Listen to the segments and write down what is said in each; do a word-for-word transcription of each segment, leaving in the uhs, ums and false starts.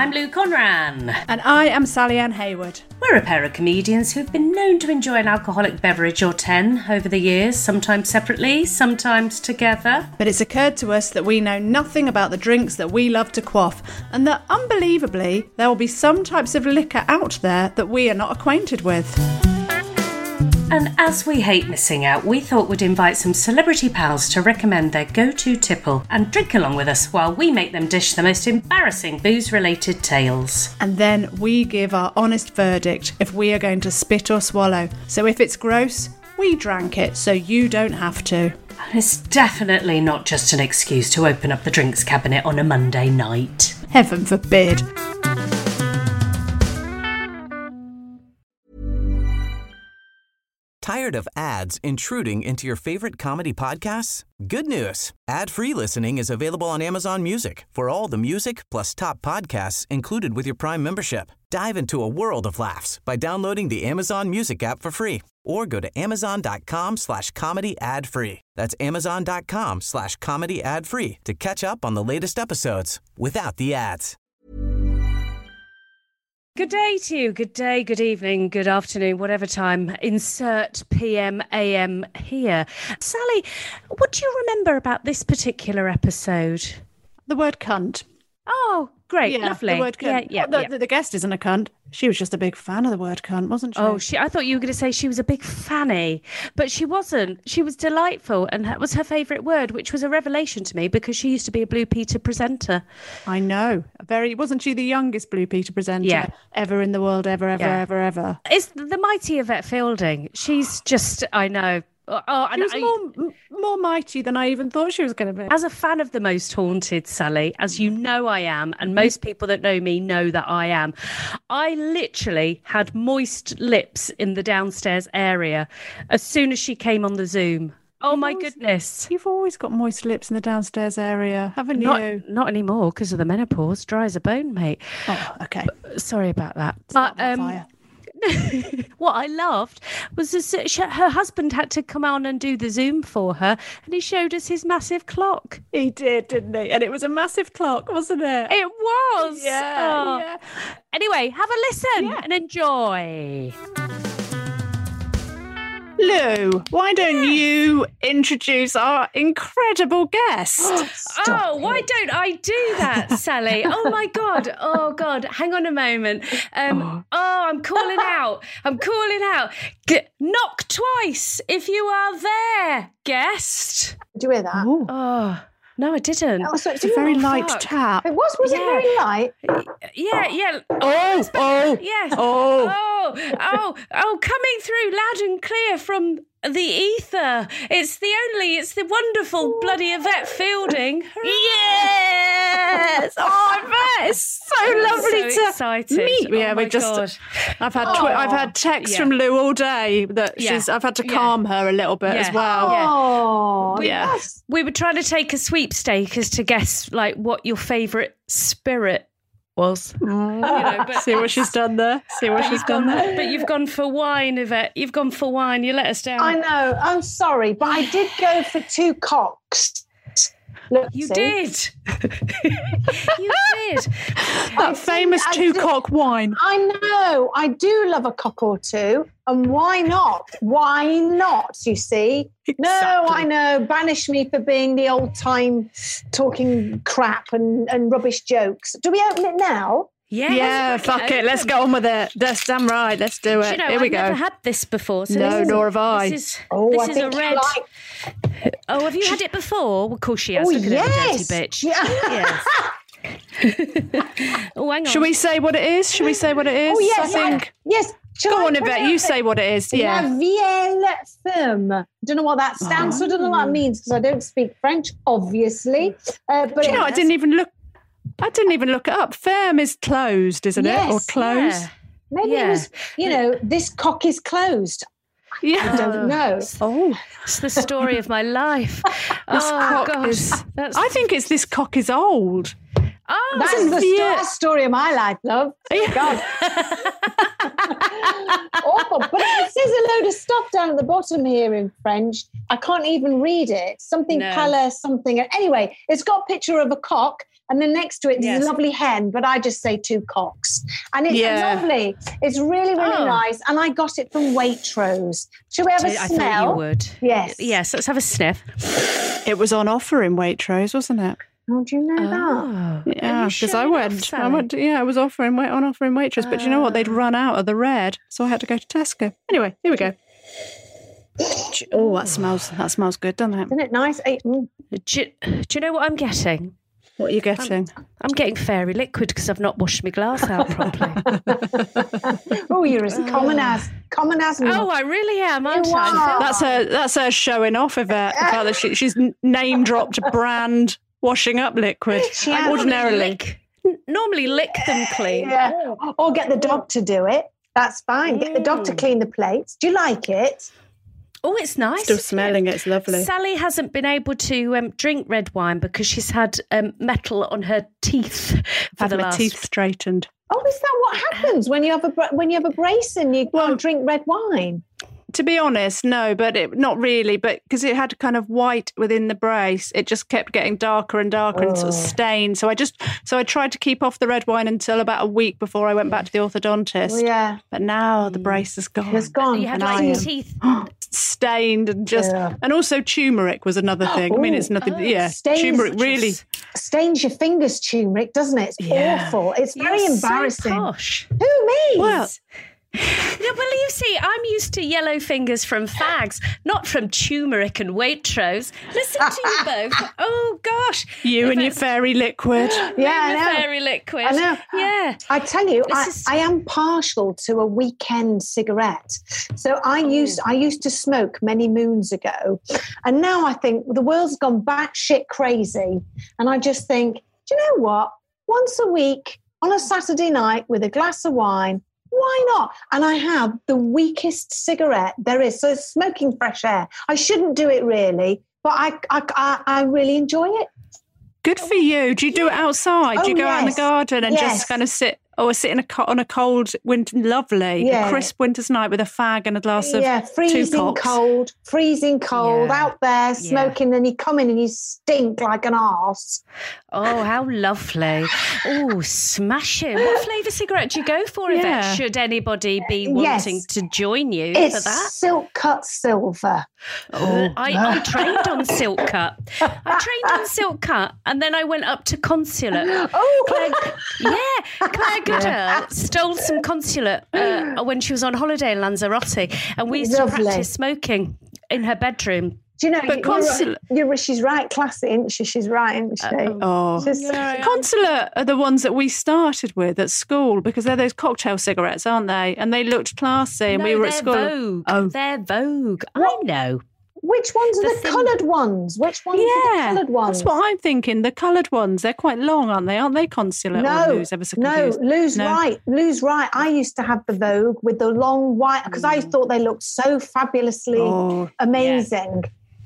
I'm Lou Conran. And I am Sally Ann Hayward. We're a pair of comedians who've been known to enjoy an alcoholic beverage or ten over the years, sometimes separately, sometimes together. But it's occurred to us that we know nothing about the drinks that we love to quaff, and that, unbelievably, there will be some types of liquor out there that we are not acquainted with. And as we hate missing out, we thought we'd invite some celebrity pals to recommend their go-to tipple and drink along with us while we make them dish the most embarrassing booze-related tales. And then we give our honest verdict if we are going to spit or swallow. So if it's gross, we drank it so you don't have to. And it's definitely not just an excuse to open up the drinks cabinet on a Monday night. Heaven forbid. Tired of ads intruding into your favorite comedy podcasts? Good news. Ad-free listening is available on Amazon Music for all the music plus top podcasts included with your Prime membership. Dive into a world of laughs by downloading the Amazon Music app for free or go to amazon.com slash comedy ad free. That's amazon.com slash comedy ad free to catch up on the latest episodes without the ads. Good day to you. Good day, good evening, good afternoon, whatever time. Insert P M, A M here. Sally, what do you remember about this particular episode? The word cunt. Oh, great, yeah, lovely. The word cunt. Yeah, yeah, the, yeah. The, the guest isn't a cunt. She was just a big fan of the word cunt, wasn't she? Oh, she, I thought you were going to say she was a big fanny, but she wasn't. She was delightful, and that was her favourite word, which was a revelation to me because she used to be a Blue Peter presenter. I know. Very. Wasn't she the youngest Blue Peter presenter yeah. ever in the world, ever, ever, yeah. ever, ever? It's the mighty Yvette Fielding. She's just, I know. Oh, she was I, more more mighty than I even thought she was going to be. As a fan of The Most Haunted, Sally, as you know I am, and most people that know me know that I am, I literally had moist lips in the downstairs area as soon as she came on the Zoom. Oh, you've my always, goodness. You've always got moist lips in the downstairs area, haven't not, you? Not anymore because of the menopause. Dry as a bone, mate. Oh, okay. But, sorry about that. It's but, not um, fire. What I loved was this, her husband had to come on and do the Zoom for her, and he showed us his massive clock. He did, didn't he? And it was a massive clock, wasn't it? It was. Yeah. Oh. yeah. Anyway, have a listen yeah. and enjoy. Lou, why don't yeah. you introduce our incredible guest? Oh, why don't I do that, Sally? Oh, my God. Oh, God. Hang on a moment. Um, oh. oh, I'm calling out. I'm calling out. G- knock twice if you are there, guest. Did you hear that? Ooh. Oh, no, I didn't. Oh, so it's a very oh, light fuck. tap. It was, was yeah. it very light? Yeah, yeah. Oh, oh, yes. oh. Oh, oh, oh, coming through loud and clear from the ether. It's the only, it's the wonderful bloody Yvette Fielding. Yes! Oh, Yvette, it's so lovely so to excited. meet. Oh yeah, my we just. God. I've had twi- I've had texts Yeah. from Lou all day that Yeah. she's. I've had to Yeah. calm her a little bit Yeah. as well. Yeah. Oh, Yeah. yes. We were trying to take a sweepstake as to guess like what your favourite spirit was. You know, but See what she's done there. See what but she's you've done gone, there. But you've gone for wine, Yvette. You've gone for wine. You let us down. I know. I'm sorry, but I did go for two cocks. Look, You see? did. You did. That famous I two did- cock wine. I know. I do love a cock or two. And why not? Why not, you see? No, Exactly. I know. Banish me for being the old time talking crap and, and rubbish jokes. Do we open it now? Yeah, Yeah, let's fuck it. Let's open. get on with it. That's damn right. Let's do Do it. you know, Here I've we go. never had this before. So No, this is, nor have I. This is, Oh, this I is think a you red. like- Oh, have you had it before? Well, of course she has. Oh, Look at yes. her, dirty bitch. Yeah. Yes. Oh, hang on. Should we say what it is? Should we say what it is? Oh, yes. I think. Yes. Shall Go I on, Yvette. pronounce You it? say what it is. Yeah. La Vielle Femme. Don't know what that stands for. Don't know what that means because I don't speak French, obviously. Uh, but Do you know, I didn't even look. I didn't even look it up. Firm is closed, isn't it? Or Yes, closed? Yeah. maybe Yeah. it was, you know, this cock is closed. Yeah. I don't know. Oh, It's the story of my life. this oh, cock God. is. That's, I think it's this cock is old. oh, That's Isn't the the- sto- that's the story of my life, love. God. Awful. But it says a load of stuff down at the bottom here in French. I can't even read it. Something No. palace, something. Anyway, it's got a picture of a cock. And then next to it, there's Yes. a lovely hen, but I just say two cocks. And it's Yeah. lovely. It's really, really Oh. nice. And I got it from Waitrose. Shall we have a I smell? thought you would. Yes. Yes, let's have a sniff. It was on offer in Waitrose, wasn't it? Oh, do you know that? Oh, Yeah, Are you because sure I enough, went. I Sally? went. To, yeah, I was offering wait on offering Waitrose, but do you know what? They'd Ah. run out of the red, so I had to go to Tesco. Anyway, here we go. Oh, that smells. That smells good, doesn't it? Isn't it nice? Eh, mm. Do, you- do you know what I'm getting? What are you getting? I'm getting fairy liquid because I've not washed my glass out properly. Oh, you're as common as common as. Oh, I really am, aren't You I? are. That's her. That's her showing off of it. The fact that she, she's name dropped a brand washing up liquid. She I has. normally Ordinarily. lick, normally lick them clean. Yeah. Or get the dog to do it. That's fine. Get the dog to clean the plates. Do you like it? Oh, it's nice. Still smelling it. It's lovely. Sally hasn't been able to um, drink red wine because she's had um, metal on her teeth for Had the my last. teeth straightened. Oh, is that what happens when you have a bra- when you have a brace and you Well- can't drink red wine? To be honest, no, but it, not really. But because it had kind of white within the brace, it just kept getting darker and darker and sort of stained. So I just, so I tried to keep off the red wine until about a week before I went back to the orthodontist. Oh, yeah, But now the brace is gone. it's gone. You had And like I am- teeth. Stained and just, Yeah. and also turmeric was another thing. I mean, it's nothing. Oh, yeah, stains- turmeric really. Stains your fingers, turmeric, doesn't it? It's Yeah. awful. It's very You're embarrassing. So posh. Who me? Well, Yeah, well, you see, I'm used to yellow fingers from fags, not from turmeric and Waitrose. Listen to you both. Oh, gosh. you If and your it's- fairy liquid. Yeah, I the know. fairy liquid. I know. Yeah. I tell you, I, This is- I am partial to a weekend cigarette. So I used I used to smoke many moons ago, and now I think the world's gone batshit crazy, and I just think, do you know what? Once a week on a Saturday night with a glass of wine. Why not? And I have the weakest cigarette there is. So it's smoking fresh air. I shouldn't do it really, but I I, I, I really enjoy it. Good for you. Do you do it outside? Oh, do you go out in the yes. garden and Yes. just kind of sit, or sit in a co- on a cold winter, lovely, Yeah. a crisp winter's night with a fag and a glass of Yeah, two freezing cocks? cold, freezing cold, Yeah. out there smoking, and you come in and you stink like an arse. Oh, how lovely. Oh, smashing. What flavour cigarette do you go for, Yvette? Yeah. Should anybody be Yes. wanting to join you It's for that? silk cut silver. Oh, I, I trained on Silk Cut. I trained on Silk Cut and then I went up to Consulate. Oh, Claire, yeah, Claire Goodell stole some Consulate uh, when she was on holiday in Lanzarote, and we used Lovely. to practice smoking in her bedroom. do you know? But you- consul- you're, you're, she's right, classy, isn't she? She's right, isn't she? Oh, Just- Consulate are the ones that we started with at school because they're those cocktail cigarettes, aren't they? And they looked classy, and No, we were at they're school. Vogue. Oh. They're Vogue. I know. Which ones are The the, thin- coloured ones? Which ones are the Yeah, coloured ones? that's what I'm thinking. The coloured ones, they're quite long, aren't they? Aren't they Consulate? No, or Lou's ever so no, confused? Lou's No. right. Lou's right. I used to have the Vogue with the long white because I thought they looked so fabulously Oh, amazing.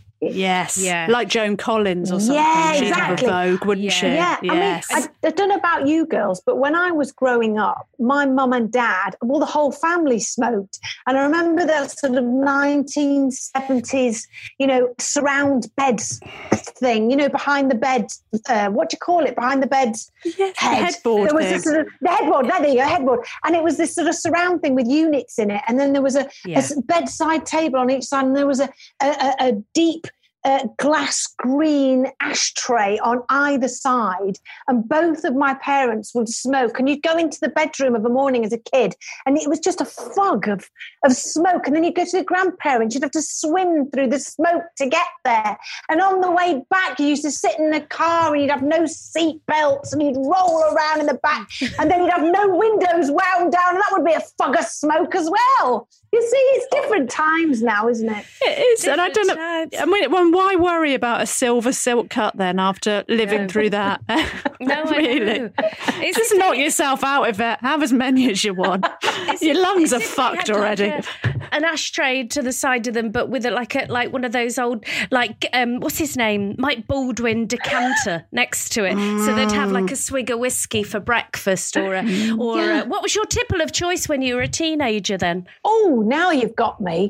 yes. Yeah. Like Joan Collins or something. Yeah, She'd exactly. have a Vogue, wouldn't Yeah. she? Yeah, Yes. I mean, I, I don't know about you girls, but when I was growing up, my mum and dad, well, the whole family smoked. And I remember that sort of nineteen seventies, you know, surround beds thing, you know, behind the bed, uh, what do you call it? Behind the bed Yes, the head. headboard There was thing. this sort of, the headboard, there you go, headboard. And it was this sort of surround thing with units in it. And then there was a, Yeah. a s- bedside table on each side, and there was a, a, a, a deep uh, glass green ashtray on either side, and both of my parents would smoke. And you'd go into the bedroom of a morning as a kid, and it was just a fog of, of smoke. And then you'd go to the grandparents, you'd have to swim through the smoke to get there. And on the way back, you used to sit in the car and you'd have no seat belts, and you'd roll around in the back, and then you'd have no windows wound down, and that would be a fog of smoke as well. You see, it's different times now, isn't it? It is, and I don't know. Different I mean, when, why worry about a silver silk cut then after living No. through that? No, I really. know. It's Just the knock thing- yourself out of it. Have as many as you want. Your lungs As are if they fucked had, already. Like a, an ashtray to the side of them, but with a, like a like one of those old like um what's his name, Mike Baldwin decanter next to it, so they'd have like a swig of whiskey for breakfast, or a, or uh, what was your tipple of choice when you were a teenager? Then Oh, now you've got me.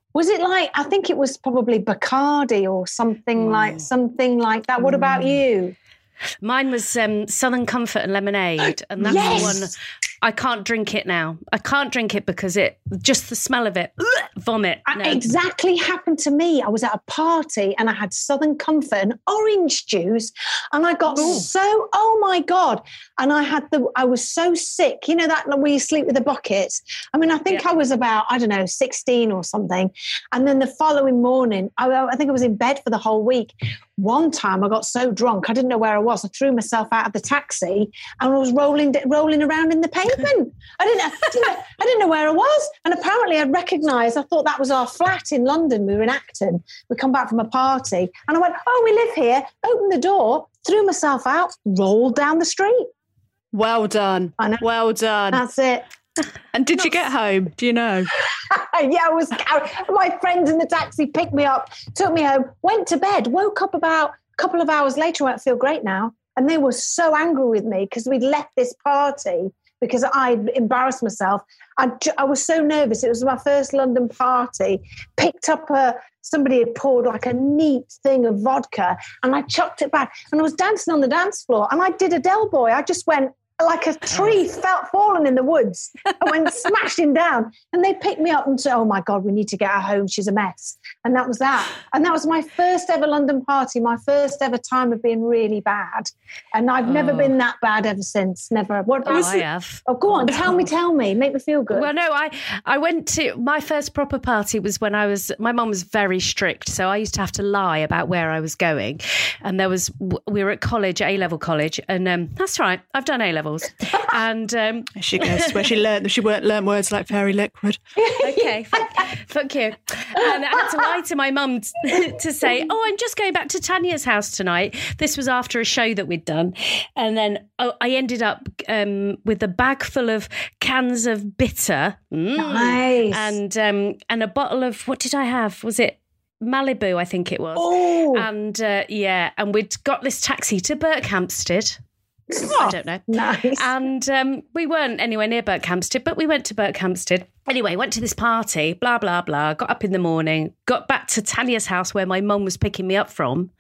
Was it like, I think it was probably Bacardi or something mm. like something like that. What mm. about you? Mine was um, Southern Comfort and lemonade, and that's yes. the one. I can't drink it now. I can't drink it because it just the smell of it, vomit. No. It exactly happened to me. I was at a party and I had Southern Comfort and orange juice, and I got Ooh. so oh my god! And I had the I was so sick. You know that where you sleep with the buckets. I mean, I think yeah. I was about I don't know sixteen or something, and then the following morning, I, I think I was in bed for the whole week. One time I got so drunk I didn't know where I was. I threw myself out of the taxi and I was rolling rolling around in the pavement. I didn't, I didn't, know, I didn't know where I was. And apparently I'd recognised, I thought that was our flat in London. We were in Acton. We come back from a party. And I went, oh, we live here. Opened the door, threw myself out, rolled down the street. Well done. I know. Well done. That's it. And did you get home? Do you know? yeah, I was. My friends in the taxi picked me up, took me home, went to bed, woke up about a couple of hours later. I feel great now. And they were so angry with me because we'd left this party because I'd embarrassed myself. I, I was so nervous. It was my first London party. Picked up a, somebody had poured like a neat thing of vodka and I chucked it back and I was dancing on the dance floor and I did a Del Boy. I just went, like a tree felt fallen in the woods. I went smashing down and they picked me up and said, oh my God, we need to get her home. She's a mess. And that was that. And that was my first ever London party, my first ever time of being really bad. And I've oh. never been that bad ever since. Never. What oh, I have. Oh, go on. Tell me, tell me. Make me feel good. Well, no, I, I went to, my first proper party was when I was, my mum was very strict. So I used to have to lie about where I was going. And there was, we were at college, A-level college. And um, that's right. I've done A-level. And um, there she goes where she learned she learned words like fairy liquid. Okay, fuck, fuck you. And I had to lie to my mum t- to say, oh, I'm just going back to Tanya's house tonight. This was after a show that we'd done, and then oh, I ended up um, with a bag full of cans of bitter, mm, nice, and um, and a bottle of what did I have? Was it Malibu? I think it was. Oh, and uh, yeah, and we'd got this taxi to Berkhamsted. Oh, I don't know. Nice. And um, we weren't anywhere near Berkhamsted, but we went to Berkhamsted. Anyway, went to this party, blah, blah, blah, got up in the morning, got back to Tanya's house where my mum was picking me up from.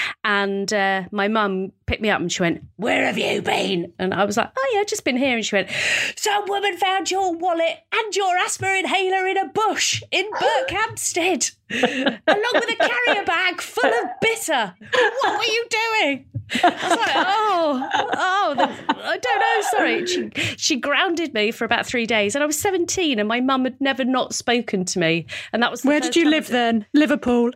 And uh, my mum picked me up and she went, where have you been? And I was like, oh, yeah, just been here. And she went, some woman found your wallet and your asthma inhaler in a bush in Berkhamsted, along with a carrier bag full of bitter. What were you doing? I was like, oh, oh, the, I don't know, sorry. She, she grounded me for about three days and I was seventeen and my mum had never not spoken to me. And that was the Where did you live then? Liverpool?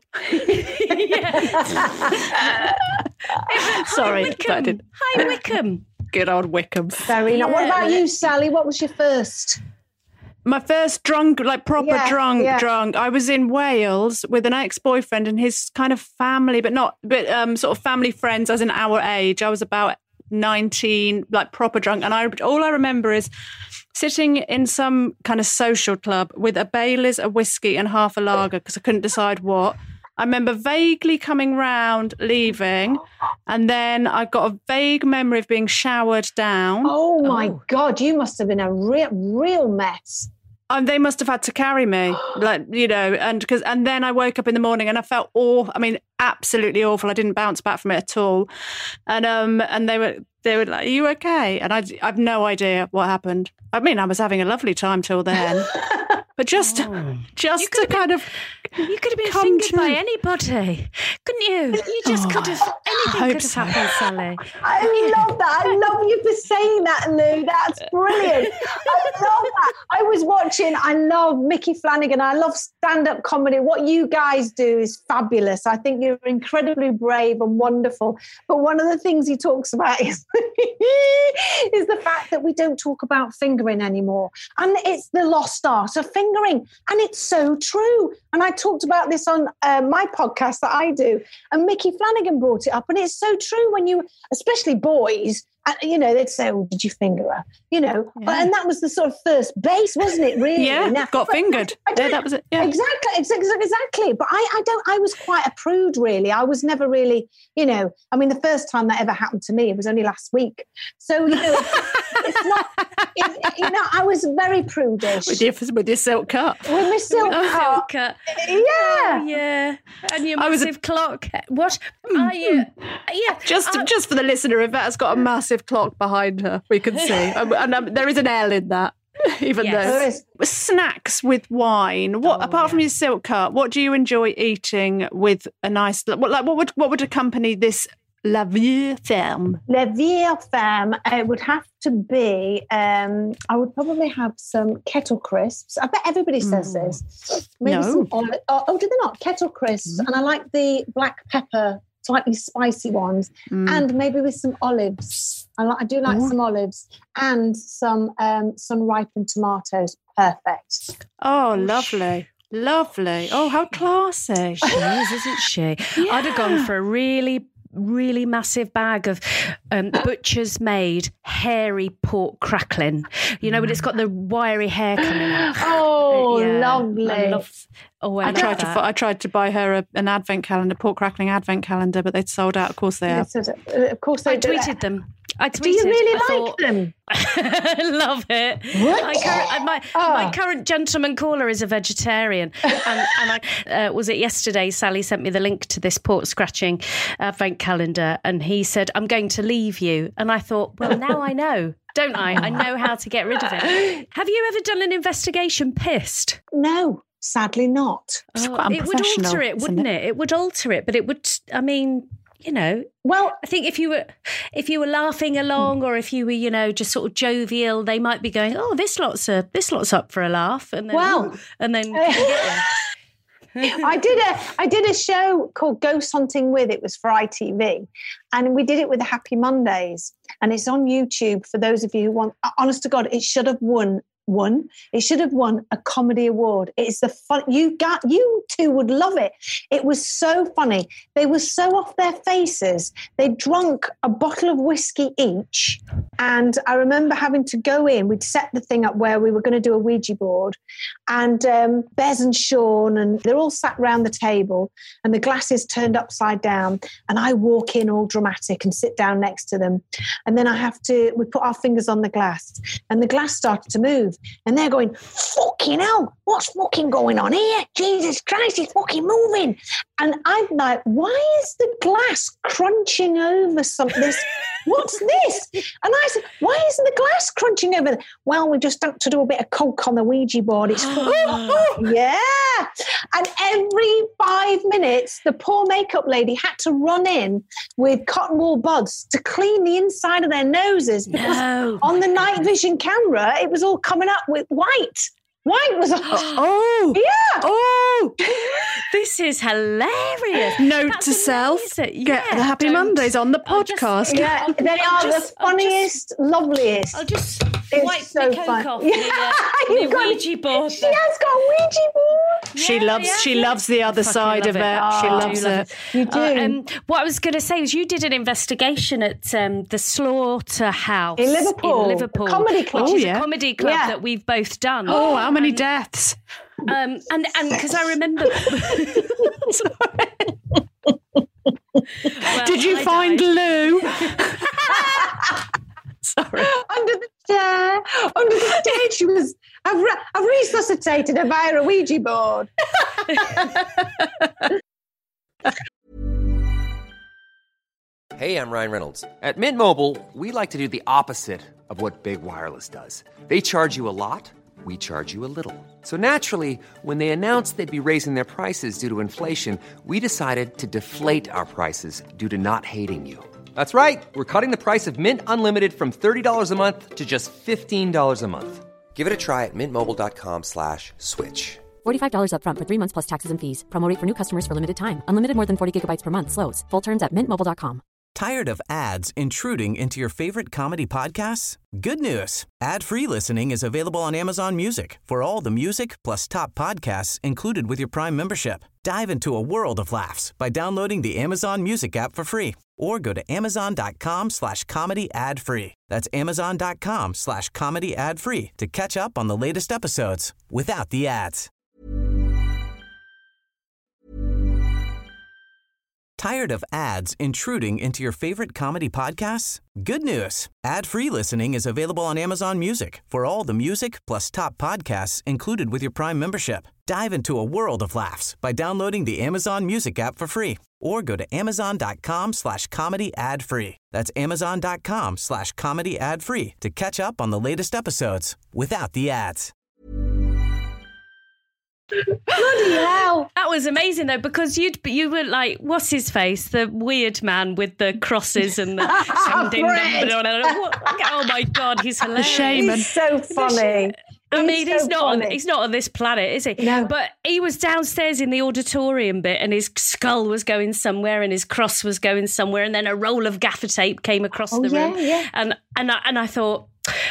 Sorry, High Wycombe. but I didn't. High Wycombe. Good old Wycombe. Very nice. What about you, Sally? What was your first? My first drunk, like proper yeah, drunk, yeah. drunk. I was in Wales with an ex-boyfriend and his kind of family, but not, but um, sort of family friends as in our age. I was about nineteen, like proper drunk. And I all I remember is sitting in some kind of social club with a Baileys, a whiskey and half a lager because I couldn't decide what. I remember vaguely coming round, leaving, and then I got a vague memory of being showered down. Oh, my oh. God, you must have been a real, real mess. And they must have had to carry me, like, you know, and because and then I woke up in the morning and I felt awful. I mean, absolutely awful. I didn't bounce back from it at all. And um, and they were they were like, "Are you okay?" And I I've no idea what happened. I mean, I was having a lovely time till then. But just, oh. just to kind of, you could have been fingered to... by anybody, couldn't you? You just oh, could have. Anything could have so. happened, Sally. I love that. I love you for saying that, Lou. That's brilliant. I love that. I was watching. I love Micky Flanagan. I love stand-up comedy. What you guys do is fabulous. I think you're incredibly brave and wonderful. But one of the things he talks about is is the fact that we don't talk about fingering anymore, and it's the lost art of fingering. Fingering, and it's so true. And I talked about this on uh, my podcast that I do, and Micky Flanagan brought it up, and it's so true when you, especially boys, And, you know, they'd say, "Oh, did you finger her?" You know, yeah. and that was the sort of first base, wasn't it? Really? Yeah, now, got fingered. Yeah, that was it. Yeah. Exactly, exactly, exactly. But I, I don't. I was quite a prude, really. I was never really, you know. I mean, the first time that ever happened to me, it was only last week. So you know, it's not. It, you know, I was very prudish with your with your silk cut. With my silk oh, cut. Silk cut. Yeah, oh, yeah. And your massive a, clock. What are you? Yeah, just uh, just for the listener, Yvette's got a massive clock behind her. We can see, and, and um, there is an L in that. Even yes. though snacks with wine. What oh, apart yeah. from your silk cut, what do you enjoy eating with a nice? What like what would what would accompany this La Vie Ferme? La Vie Ferme. It would have to be. Um, I would probably have some kettle crisps. I bet everybody says mm. this. Maybe no. some olive. Oh, oh, do they not? Kettle crisps, mm. and I like the black pepper, slightly spicy ones, mm. and maybe with some olives. I, like, I do like Ooh. some olives and some um, sun ripened tomatoes. Perfect. Oh, lovely. Lovely. Oh, how classy. She is, isn't she? Yeah. I'd have gone for a really, really massive bag of um, butcher's made hairy pork crackling. You know, when it's got the wiry hair coming out. Oh, yeah, lovely. I love, oh, I, I tried that. to. I tried to buy her a, an advent calendar, pork crackling advent calendar, but they'd sold out. Of course they have. Yes, of course they I do. tweeted them. I tweeted, do you really I like thought, them? I love it. What? My current, my, oh. my current gentleman caller is a vegetarian. and and I, uh, was it yesterday, Sally sent me the link to this pork scratching advent calendar and he said, "I'm going to leave you." And I thought, well, now I know, don't I? I know how to get rid of it. Have you ever done an investigation pissed? No. Sadly not. It's oh, quite it would alter it, wouldn't it? it? It would alter it, but it would, I mean... You know, well, I think if you were if you were laughing along, or if you were, you know, just sort of jovial, they might be going, "Oh, this lot's a this lot's up for a laugh," and then well, and then. Uh, I did a I did a show called Ghost Hunting With. It was for I T V, and we did it with the Happy Mondays, and it's on YouTube for those of you who want. Honest to God, it should have won. Won. It should have won a comedy award. It's the fun. You got. You two would love it. It was so funny. They were so off their faces. They drunk a bottle of whiskey each, and I remember having to go in. We'd set the thing up where we were going to do a Ouija board, and um, Bez and Sean, and they're all sat round the table, and the glass is turned upside down, and I walk in all dramatic and sit down next to them, and then I have to. We put our fingers on the glass, and the glass started to move. And they're going, "Fucking hell, what's fucking going on here? Jesus Christ, it's fucking moving." And I'm like, why is the glass crunching over something? This, what's this? And I said, why isn't the glass crunching over? Well, we just had to do a bit of coke on the Ouija board. It's yeah. And every five minutes, the poor makeup lady had to run in with cotton wool buds to clean the inside of their noses because no. on the night vision camera, it was all coming up with white. White was oh yeah oh this is hilarious. Note That's to self: yeah, get the Happy Mondays on the podcast. Just, yeah, they are just, the funniest, just, loveliest. I'll just it's wipe so the coke fun. off Yeah, the, uh, the Ouija board. She has got a Ouija board. She yeah, loves. Yeah, she yeah. loves the other side of it. it. She Oh, loves love it. it. You do. Uh, um, what I was going to say is, you did an investigation at um, the Slaughterhouse in Liverpool, in Liverpool, a comedy club, which oh, is yeah. a comedy club yeah. that we've both done. Oh, how many and, deaths? Um, and and because I remember. Well, did you I find died. Lou? Sorry. Under the chair, under the stage, she was. I've, re- I've resuscitated her via a Ouija board. Hey, I'm Ryan Reynolds. At Mint Mobile, we like to do the opposite of what Big Wireless does. They charge you a lot, we charge you a little. So naturally, when they announced they'd be raising their prices due to inflation, we decided to deflate our prices due to not hating you. That's right. We're cutting the price of Mint Unlimited from thirty dollars a month to just fifteen dollars a month. Give it a try at mintmobile.com slash switch. forty-five dollars up front for three months plus taxes and fees. Promo rate for new customers for limited time. Unlimited more than forty gigabytes per month slows. Full terms at mint mobile dot com. Tired of ads intruding into your favorite comedy podcasts? Good news. Ad-free listening is available on Amazon Music for all the music plus top podcasts included with your Prime membership. Dive into a world of laughs by downloading the Amazon Music app for free or go to amazon.com slash comedy ad free. That's amazon.com slash comedy ad free to catch up on the latest episodes without the ads. Tired of ads intruding into your favorite comedy podcasts? Good news. Ad-free listening is available on Amazon Music for all the music plus top podcasts included with your Prime membership. Dive into a world of laughs by downloading the Amazon Music app for free or go to amazon.com slash comedy ad free. That's amazon.com slash comedy ad free to catch up on the latest episodes without the ads. Bloody hell. That was amazing though, because you'd you were like, what's his face, the weird man with the crosses and the oh my god, he's hilarious. The shaman. He's so funny. I mean, He's he's so not on, funny. he's not on this planet, is he? No. But he was downstairs in the auditorium bit and his skull was going somewhere and his cross was going somewhere, and then a roll of gaffer tape came across Oh, the yeah, room. yeah. And and I, and I thought,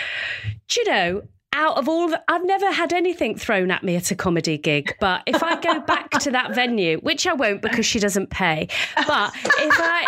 do you know, out of all, the, I've never had anything thrown at me at a comedy gig, but if I go back to that venue, which I won't because she doesn't pay, but if I...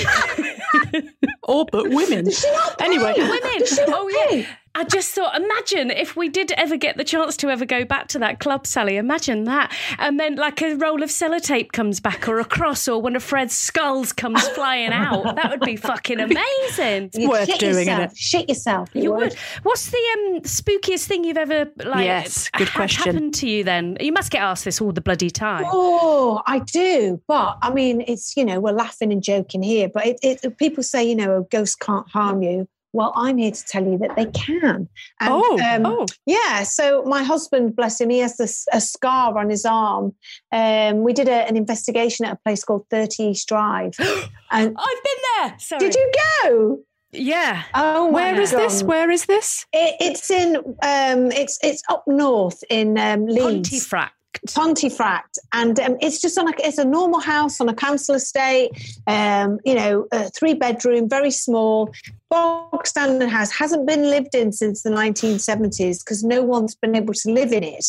If, Or but women. Anyway, women, oh yeah. I just thought, imagine if we did ever get the chance to ever go back to that club, Sally, imagine that. And then like a roll of sellotape comes back or a cross or one of Fred's skulls comes flying out. That would be fucking amazing. You'd worth shit doing, yourself. isn't it? Shit yourself. You would. What's the um, spookiest thing you've ever like Yes, good had question. happened to you then? You must get asked this all the bloody time. Oh, I do. But I mean, it's, you know, we're laughing and joking here, but it, it, people say, you know, a ghost can't harm you. Well, I'm here to tell you that they can. And, Oh, um, oh. yeah. So my husband, bless him, he has this a scar on his arm. Um, we did a, an investigation at a place called thirty East Drive. And I've been there. Sorry. did you go? Yeah. Oh, my Where is this? God. Where is this? It, it's in. Um, it's it's up north in um, Leeds. Pontefract. Pontefract, and um, it's just on a, it's a normal house on a council estate, um, you know, a three bedroom, very small, bog standard house, hasn't been lived in since the nineteen seventies because no one's been able to live in it.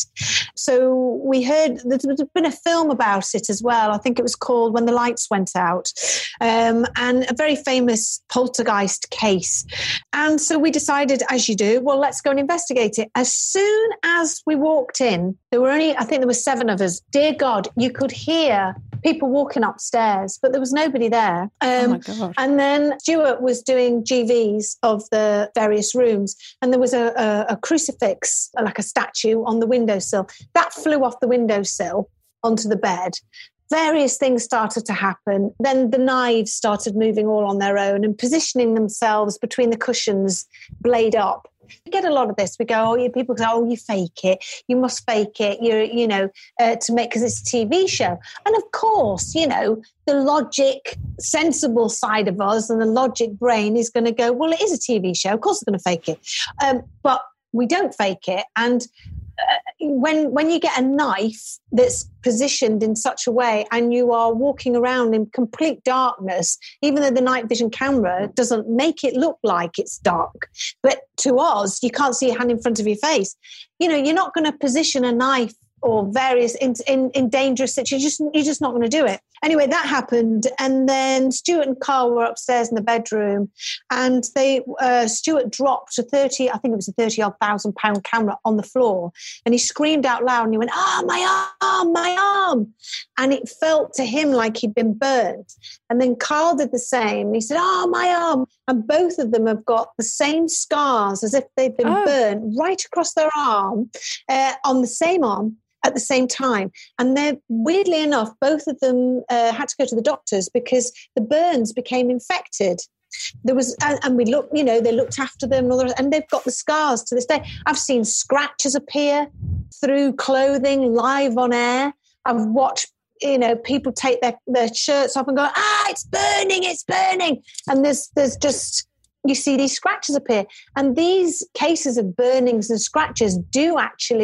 So we heard there's been a film about it as well. I think it was called When the Lights Went Out, um, and a very famous poltergeist case. And so we decided, as you do, well, let's go and investigate it. As soon as we walked in, there were only, I think there were seven of us. Dear God, you could hear people walking upstairs, but there was nobody there. Um, Oh my God. And then Stuart was doing G Vs of the various rooms, and there was a, a, a crucifix, like a statue, on the windowsill. That flew off the windowsill onto the bed. Various things started to happen. Then the knives started moving all on their own and positioning themselves between the cushions, blade up. We get a lot of this. We go, oh, you people go, oh, you fake it. You must fake it. You're, you know, uh, to make, because it's a T V show. And of course, you know, the logic, sensible side of us and the logic brain is going to go, well, it is a T V show. Of course, they're going to fake it. Um, but we don't fake it. And uh, when when you get a knife that's positioned in such a way and you are walking around in complete darkness, even though the night vision camera doesn't make it look like it's dark, but to us, you can't see a hand in front of your face. You know, you're not going to position a knife or various in, in, in dangerous situations. You're just, you're just not going to do it. Anyway, that happened. And then Stuart and Carl were upstairs in the bedroom, and they uh, Stuart dropped a thirty, I think it was a thirty odd thousand pound camera on the floor. And he screamed out loud and he went, oh, my arm, my arm. And it felt to him like he'd been burnt. And then Carl did the same. He said, oh, my arm. And both of them have got the same scars as if they've been Oh. burnt right across their arm, uh, on the same arm, at the same time. And they're, weirdly enough, both of them uh, had to go to the doctors because the burns became infected. There was, and, and we looked, you know, they looked after them and all the rest, and they've got the scars to this day. I've seen scratches appear through clothing live on air. I've watched, you know, people take their, their shirts off and go, ah, it's burning, it's burning. And there's, there's just, you see these scratches appear. And these cases of burnings and scratches do actually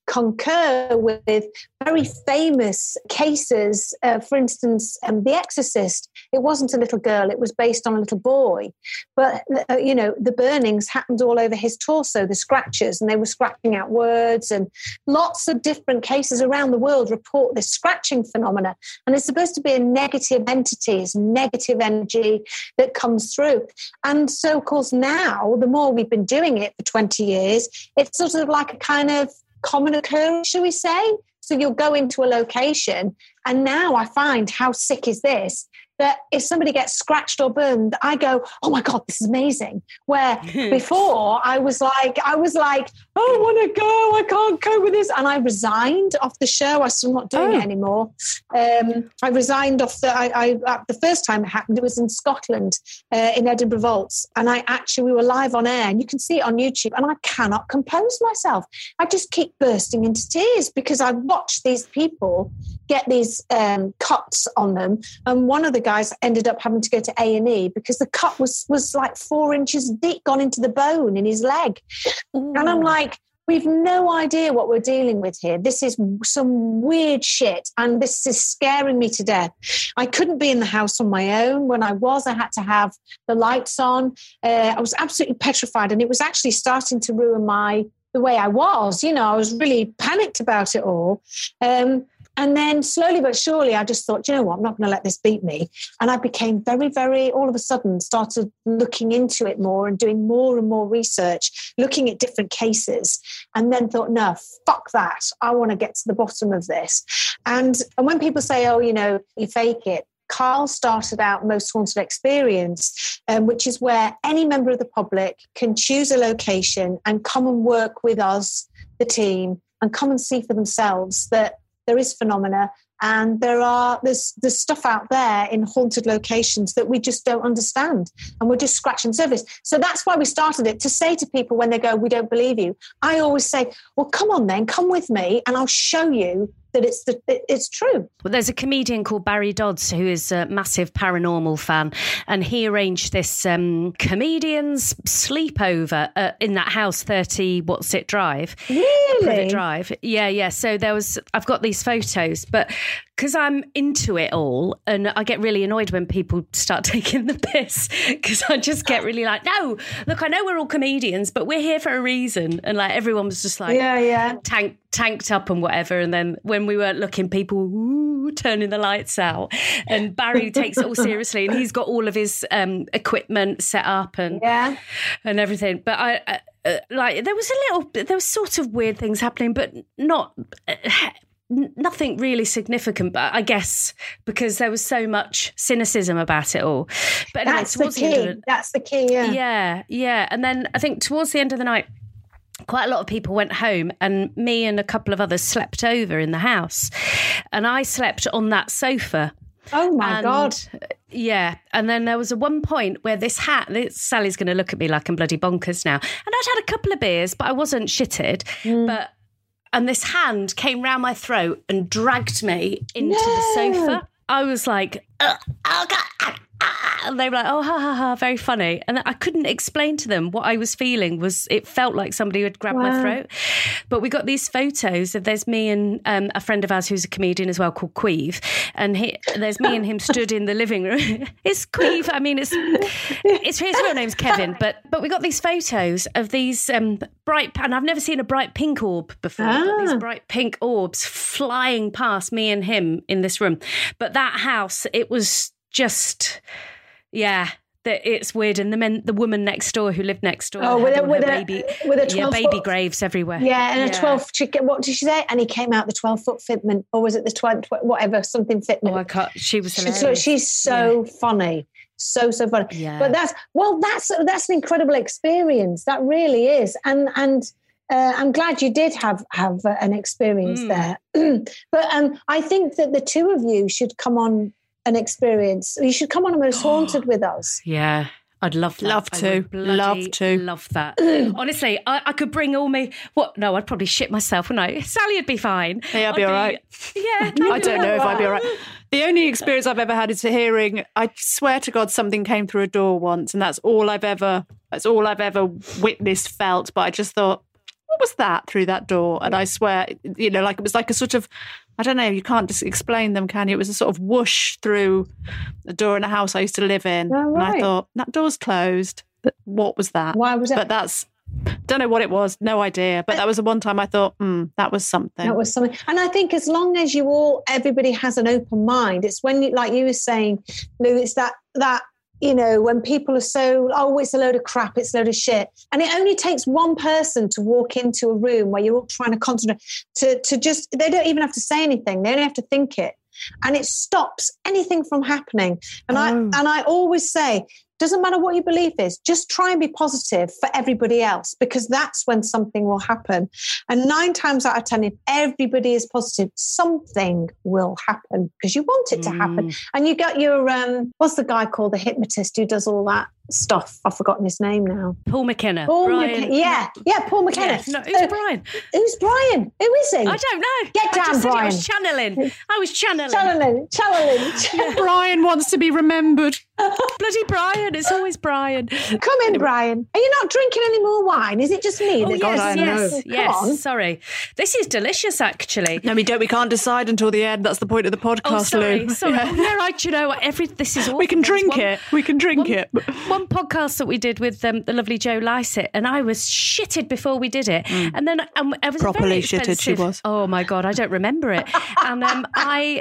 concur with very famous cases. Uh, for instance, um, The Exorcist, it wasn't a little girl, it was based on a little boy. But, uh, you know, the burnings happened all over his torso, the scratches, and they were scratching out words. And lots of different cases around the world report this scratching phenomena. And it's supposed to be a negative entity, it's negative energy that comes through. And so, of course, now, the more we've been doing it for twenty years, it's sort of like a kind of common occurrence, shall we say? So you'll go into a location, and now I find, how sick is this, that if somebody gets scratched or burned, I go, oh my God, this is amazing. Where before I was like, I was like, oh, I want to go, I can't cope with this. And I resigned off the show. I'm still not doing oh. it anymore. Um, I resigned off the, I, I, uh, the first time it happened, it was in Scotland, uh, in Edinburgh Vaults. And I actually, we were live on air, and you can see it on YouTube, and I cannot compose myself. I just keep bursting into tears because I watched these people get these um, cuts on them. And one of the guys ended up having to go to A and E because the cut was was like four inches deep, gone into the bone in his leg. Ooh. And I'm like, we've no idea what we're dealing with here. This is some weird shit, and this is scaring me to death. I couldn't be in the house on my own. When I was, I had to have the lights on. Uh, I was absolutely petrified, and it was actually starting to ruin my the way I was. You know, I was really panicked about it all. Um, And then slowly but surely, I just thought, you know what, I'm not going to let this beat me. And I became very, very, all of a sudden, started looking into it more and doing more and more research, looking at different cases, and then thought, no, fuck that. I want to get to the bottom of this. And, and when people say, oh, you know, you fake it, Carl started out Most Haunted Experience, um, which is where any member of the public can choose a location and come and work with us, the team, and come and see for themselves that there is phenomena, and there are there's there's stuff out there in haunted locations that we just don't understand, and we're just scratching the surface. So that's why we started it, to say to people when they go, we don't believe you. I always say, well, come on then, come with me, and I'll show you that it's the, it's true. Well, there's a comedian called Barry Dodds who is a massive paranormal fan, and he arranged this um, comedians sleepover uh, in that house, thirty What's It Drive. Really? Privet Drive. Yeah, yeah. So there was, I've got these photos, but because I'm into it all, and I get really annoyed when people start taking the piss, because I just get really like, no, look, I know we're all comedians, but we're here for a reason. And like everyone was just like, yeah, yeah, tank, tanked up and whatever. And then when we weren't looking, people ooh, turning the lights out. And Barry takes it all seriously, and he's got all of his um, equipment set up and yeah. and everything. But I. I Uh, like there was a little, there was sort of weird things happening, but not uh, nothing really significant. But I guess because there was so much cynicism about it all. But anyway, that's the key. The of, that's the key. Yeah, yeah, yeah. And then I think towards the end of the night, quite a lot of people went home, and me and a couple of others slept over in the house, and I slept on that sofa. Oh my and, God. Yeah. And then there was a one point where this hat, this, Sally's going to look at me like I'm bloody bonkers now. And I'd had a couple of beers, but I wasn't shitted. Mm. But and this hand came round my throat and dragged me into no. the sofa. I was like, oh, oh God. And they were like, oh, ha, ha, ha, very funny. And I couldn't explain to them what I was feeling. Was it felt like somebody had grabbed wow. my throat. But we got these photos of, there's me and um, a friend of ours who's a comedian as well called Queeve. And he, there's me and him stood in the living room. It's Queeve. I mean, it's, it's his real name's Kevin. But but we got these photos of these um, bright, and I've never seen a bright pink orb before. Ah. But these bright pink orbs flying past me and him in this room. But that house, it was just, yeah, that it's weird. And the men, the woman next door who lived next door, oh, with a, with a baby, with a twelve yeah, baby foot, graves everywhere. Yeah, and yeah. a twelve. What did she say? And he came out the twelve foot fitment, or was it the twelve whatever something fitment? Oh, I can't. She was hilarious. So she's so yeah. funny, so so funny. Yeah. But that's well, that's that's an incredible experience. That really is, and and. Uh, I'm glad you did have have uh, an experience mm. there. But um, I think that the two of you should come on an experience. You should come on a Most Haunted with us. Yeah, I'd love that. Love to. Love to. Love that. Honestly, I, I could bring all me... What? No, I'd probably shit myself, wouldn't I? Sally would be fine. Hey, I'd, I'd be all right. Be, yeah. I don't know if I'd be all right. The only experience I've ever had is hearing, I swear to God, something came through a door once, and that's all I've ever, that's all I've ever witnessed, felt. But I just thought, what was that through that door? And I swear, you know, like it was like a sort of, I don't know, you can't just explain them, can you? It was a sort of whoosh through the door in a house I used to live in. Oh, right. And I thought, that door's closed. What was that? Why was it? But that's, don't know what it was, no idea. But that was the one time I thought, hmm, that was something. That was something. And I think as long as you all, everybody has an open mind, it's when, you, like you were saying, Lou, it's that, that, you know, when people are so, oh, it's a load of crap, it's a load of shit. And it only takes one person to walk into a room where you're all trying to concentrate, to, to just, they don't even have to say anything. They only have to think it. And it stops anything from happening. And oh. I and I always say, doesn't matter what your belief is, just try and be positive for everybody else, because that's when something will happen. And nine times out of ten, if everybody is positive, something will happen because you want it to happen. Mm. And you got your, um, what's the guy called, the hypnotist who does all that stuff? I've forgotten his name now. Paul McKenna. Paul Brian. McKenna. Yeah, yeah, Paul McKenna. Yeah. No, who's uh, Brian? Who's Brian? Who is he? I don't know. Get down, I just Brian. I was channeling. I was channeling. Channeling, channeling. Brian wants to be remembered. Bloody Brian. It's always Brian. Come in, Brian. Are you not drinking any more wine? Is it just me? Oh, that yes, God, yes, Come yes. on. Sorry. This is delicious, actually. No, we don't. We can't decide until the end. That's the point of the podcast, Oh, sorry. Lou. Sorry. Yeah. Oh, no, right. You know what? Every, this is awful. We can There was drink one- it. We can drink one, it. One podcast that we did with um, the lovely Jo Lycett, and I was shitted before we did it. Mm. And then um, I was Properly very shitted she expensive. was. Oh, my God. I don't remember it. And um, I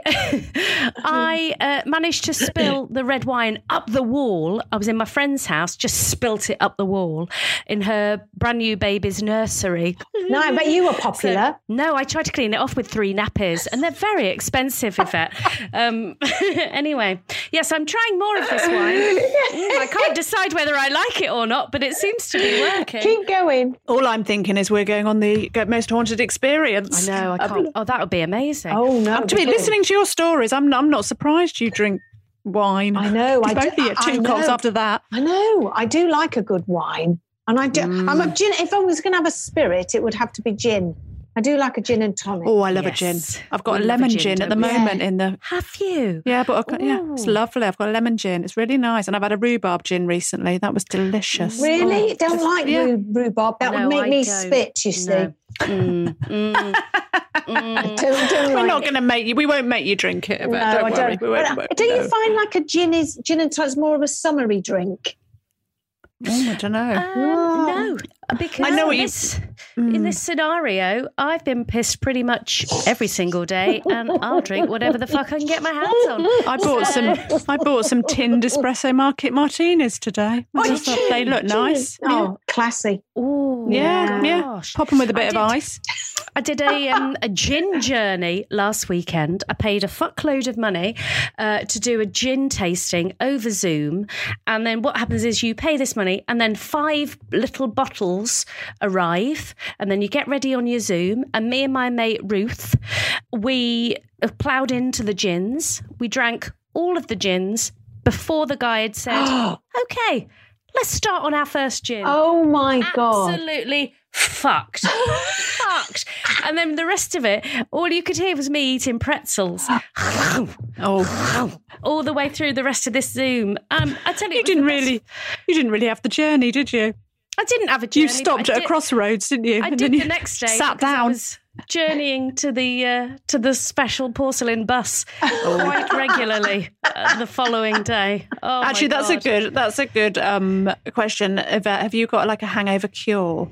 I uh, managed to spill the red wine up the wall. I was in my friend's house, just spilt it up the wall in her brand new baby's nursery. No, I bet you were popular. So, no, I tried to clean it off with three nappies, and they're very expensive, Yvette. Um, anyway, yes, I'm trying more of this wine. Mm, I can't decide whether I like it or not, but it seems to be working. Keep going. All I'm thinking is we're going on the Most Haunted Experience. I know, I can't. Oh, that would be amazing. Oh, no. To be listening to your stories, I'm, I'm not surprised you drink wine. I know. I Both do, of you, I two know. cocks after that. I know. I do like a good wine. And I do. Mm. I'm a gin. If I was going to have a spirit, it would have to be gin. I do like a gin and tonic. Oh, I love Yes. a gin. I've got We a love a lemon gin, gin, at don't the we? moment Yeah. in the... Have you? Yeah, but I've got, yeah, it's Ooh. lovely. I've got a lemon gin. It's really nice. And I've had a rhubarb gin recently. That was delicious. Really? Oh, don't just- like yeah. rhu- rhubarb. That No, would make I me don't. spit, you see. No. Mm, mm, mm. Don't, don't We're like not it. going to make you... We won't make you drink it. But No, don't I worry. don't. We won't, But, won't, uh, don't you no. find like a gin is gin and tonic's more of a summery drink? Oh, I don't know. Um, no, because I know what you- this, in this scenario, I've been pissed pretty much every single day, and I'll drink whatever the fuck I can get my hands on. I bought some. I bought some tinned espresso market martinis today. I Oh, just thought gin, they look gin. nice. Oh, classy. Oh, Yeah, yeah. gosh. Pop them with a bit I of did- ice. I did a um, a gin journey last weekend. I paid a fuckload of money uh, to do a gin tasting over Zoom. And then what happens is you pay this money and then five little bottles arrive. And then you get ready on your Zoom. And me and my mate Ruth, we ploughed into the gins. We drank all of the gins before the guy had said, okay, let's start on our first gin. Oh my God. Absolutely fucked. fucked. And then the rest of it, all you could hear was me eating pretzels. Oh, all the way through the rest of this Zoom. Um, I tell you, you it was didn't the best- really. You didn't really have the journey, did you? I didn't have a journey. You but stopped I at a did- crossroads, didn't you? I And did then the you next day. Sat because I down. was journeying to the uh, to the special porcelain bus quite regularly uh, the following day. Oh, my Actually, that's a God. good. That's a good um, question. Yvette, have you got like a hangover cure?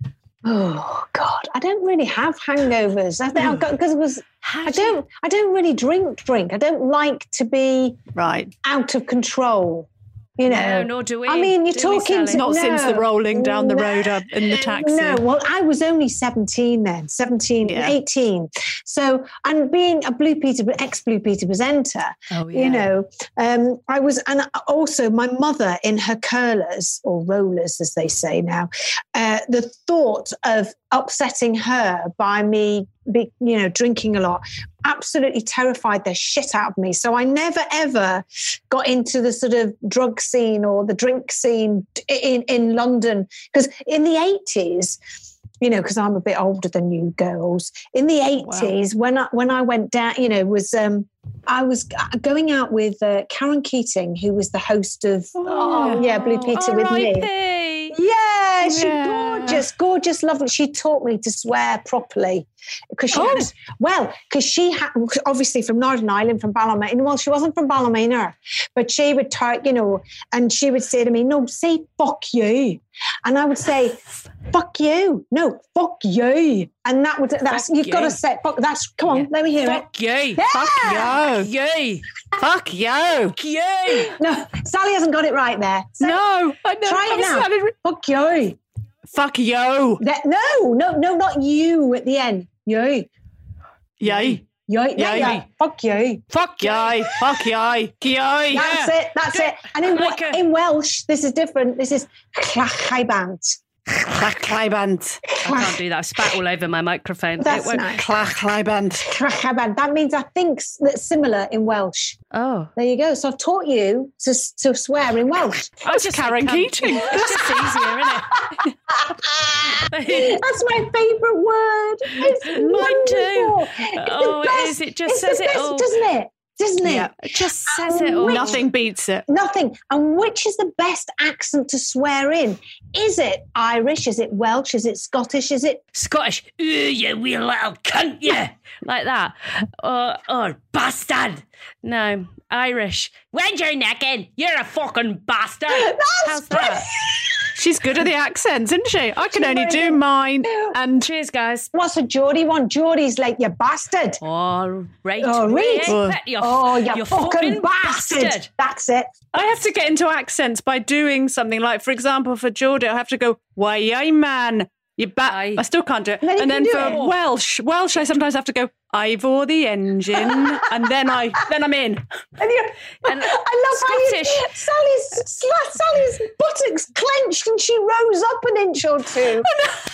Oh God, I don't really have hangovers. I think I've got because it was. How I do you- don't. I don't really drink. Drink. I don't like to be Right. out of control. You know. No, nor do we. I mean, you're do we, talking Sally? to- Not since the No. rolling down the No. road up in the taxi. No, well, I was only seventeen then, seventeen, Yeah. eighteen. So, and being a Blue Peter, ex-Blue Peter presenter, Oh, yeah. you know, um, I was, and also my mother in her curlers or rollers, as they say now, uh, the thought of upsetting her by me, be, you know, drinking a lot, absolutely terrified the shit out of me. So I never, ever got into the sort of drug scene or the drink scene in, in London. Because in the eighties, you know, because I'm a bit older than you girls, in the eighties, when I, when I went down, you know, was... Um, I was going out with uh, Karen Keating, who was the host of, oh, yeah, Blue Peter with me. R I P Yeah, she's Yeah. gorgeous, gorgeous, lovely. She taught me to swear properly. Because she, Oh. had, well, because she had, obviously from Northern Ireland, from Ballymena. Well, she wasn't from Ballymena, but she would talk, you know, and she would say to me, no, say fuck you. And I would say, fuck you. No, fuck you. And that would, that's, Fuck you've got you. to say, fuck, that's, come on, let me hear Fuck you. it. Yeah. Fuck you. You. Fuck you. Fuck you. No, Sally hasn't got it right there. Say, No, I know. Try it I'm now. sorry. Fuck you. Fuck you. That, no, no, no, not you at the end. You. Yay. You. Yay. Yeah. Fuck you. Fuck you. Yay. Fuck yay. Yay. That's it. That's it. And in, Like a- in Welsh, this is different. This is clachaibant. Clachlaibant. I can't do that. I spat all over my microphone. That's It won't- nice. Clachlaibant. Clachaibant. That means I think s- that's similar in Welsh. Oh. There you go. So I've taught you to, to swear in Welsh. I That's just Karen say cunt. Keating. It's just easier, isn't it? That's my favourite word. It's Mine too. wonderful. It's the Oh, it best. is. It just It's the says it best, all. doesn't it? Doesn't it? Yeah. It just says it all. Nothing beats it. Nothing. And which is the best accent to swear in? Is it Irish? Is it Welsh? Is it Scottish? Is it Scottish. Ooh, you wee little cunt, yeah. Like that. Or, or bastard. No. Irish. When's your neck in? You're a fucking bastard. How's that? She's good at the accents, isn't she? I can She's only very do good. mine. And Cheers, guys. What's a Geordie one? Geordie's like, you bastard. All right. Oh, right. Yeah, you Oh, you you fucking, bastard. bastard. That's it. I have to get into accents by doing something like, for example, for Geordie, I have to go, why, aye, man. You bat. Aye. I still can't do it. Then you And can then do for it. Welsh, Welsh, I sometimes have to go, Ivor the engine, and then I, then I'm in. And you, And I love Scottish. how you, Sally's, Sla- Sally's buttocks clenched and she rose up an inch or two.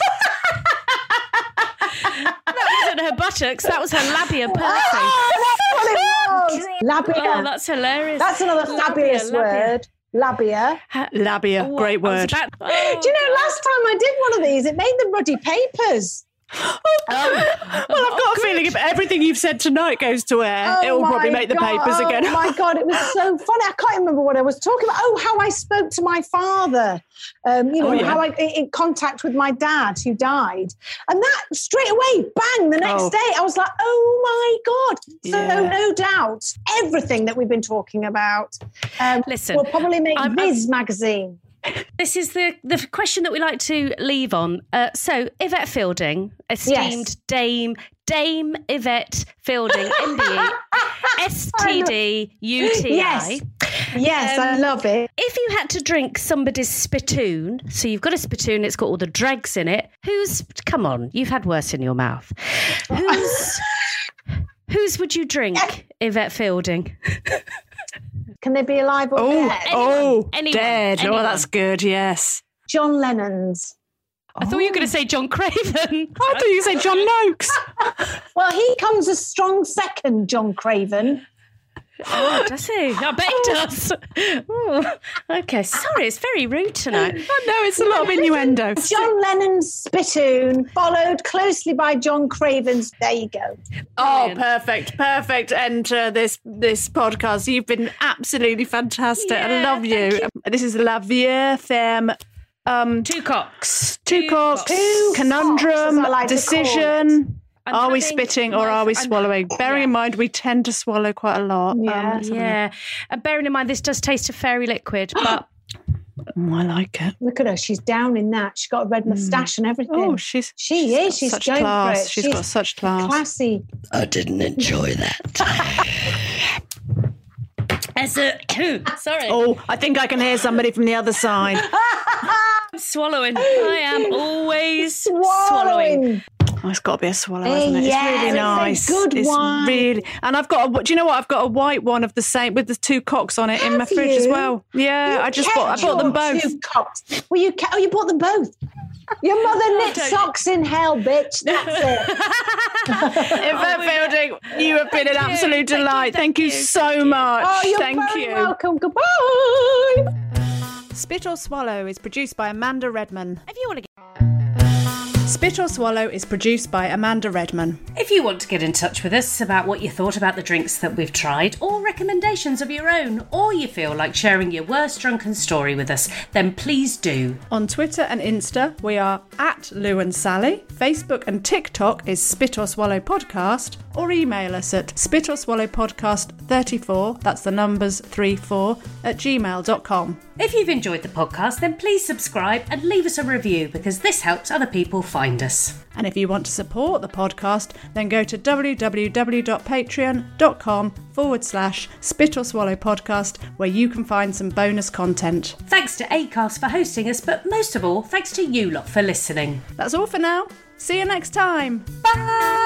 That wasn't her buttocks. That was her labia pursing. Oh, that's what it was. Labia. Oh, that's hilarious. That's another Labia, fabulous labia. word. Labia. Labia, Oh, great I was word. about- Do you know, last time I did one of these, it made the ruddy papers. Well, I've got a feeling if everything you've said tonight goes to air, it will my probably make the God. papers again. Oh my God, it was so funny. I can't remember what I was talking about. Oh, how I spoke to my father. Um, you know, Oh, yeah. how I in contact with my dad who died. And that straight away, bang, the next Oh. day, I was like, oh my God. So Yeah. no doubt, everything that we've been talking about um, Listen, will probably make I'm- Viz magazine. This is the, the question that we like to leave on. Uh, so, Yvette Fielding, esteemed Yes. Dame, Dame Yvette Fielding, M B E, S T D, U T I. Yes. Yes, I Um, love it. If you had to drink somebody's spittoon, so you've got a spittoon, it's got all the dregs in it. Who's, come on, you've had worse in your mouth. Who's, whose would you drink, Yvette Fielding? Can they be alive or Oh, dead? oh, anyone, dead. anyone. Oh, that's good, yes. John Lennon's. I thought you were going to say John Craven. I thought you said John Noakes. Well, he comes a strong second, John Craven. Oh, does he? I bet he does. Oh, okay, sorry, it's very rude tonight. I know, it's a lot of innuendo. John Lennon's spittoon, followed closely by John Craven's. There you go. Oh, perfect, perfect. Enter this this podcast. You've been absolutely fantastic. I Yeah, love you. This is La Vieux Femme. Um, Two cocks. two cocks, Two conundrum, cocks, as I like to decision. I'm Are we having spitting or my- are we I'm- swallowing? Bearing in yeah. mind, we tend to swallow quite a lot. Um, Yeah. let's have a Yeah. And bearing in mind, this does taste of fairy liquid, but look. Mm, I like it. Look at her. She's down in that. She's got a red moustache and everything. Oh, she's she she's is. got She's such going class. for it. She's She's got such class. classy. I didn't enjoy that. as a sorry, Oh, I think I can hear somebody from the other side. swallowing. I am always swallowing. Swallowing. Oh, it's got to be a swallow, Hey, hasn't it? It's yes, really it's a nice. good it's wine. really, and I've got. A, do you know what? I've got a white one of the same with the two cocks on it in my Have fridge as you? well. Yeah, You I just kept bought. I bought them your both. two cocks. Well, you ca- oh, you bought them both. Your mother knit don't- socks in hell, bitch. That's it. Yvette Fielding, you have been an absolute Thank you, delight. thank Thank you you, so thank you. much. Oh, you're Thank very you. welcome. Goodbye. Spit or Swallow is produced by Amanda Redman. If you want to get Spit or Swallow is produced by Amanda Redman. If you want to get in touch with us about what you thought about the drinks that we've tried, or recommendations of your own, or you feel like sharing your worst drunken story with us, then please do. On Twitter and Insta, we are at Lou and Sally. Facebook and TikTok is Spit or Swallow Podcast, or email us at spit or swallow podcast thirty-four, that's the numbers three four, at gmail dot com. If you've enjoyed the podcast, then please subscribe and leave us a review, because this helps other people find us. And if you want to support the podcast, then go to www.patreon.com forward slash Spit or Swallow Podcast, where you can find some bonus content. Thanks to Acast for hosting us, but most of all, thanks to you lot for listening. That's all for now. See you next time. Bye!